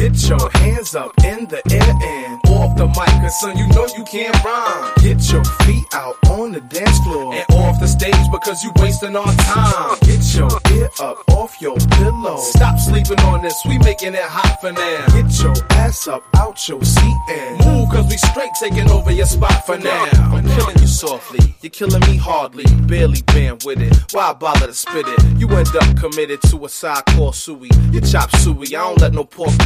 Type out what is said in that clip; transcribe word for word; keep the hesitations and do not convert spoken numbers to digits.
Get your hands up in the air and off the mic, cause son, you know you can't rhyme. Get your feet out on the dance floor and off the stage because you wasting our time. Get your ear up off your pillow. Stop sleeping on this, we making it hot for now. Get your ass up out your seat and move, cause we straight taking over your spot for now. I'm killing you softly, you're killing me hardly. Barely been with it, why bother to spit it? You end up committed to a side called suey. You chop suey, I don't let no pork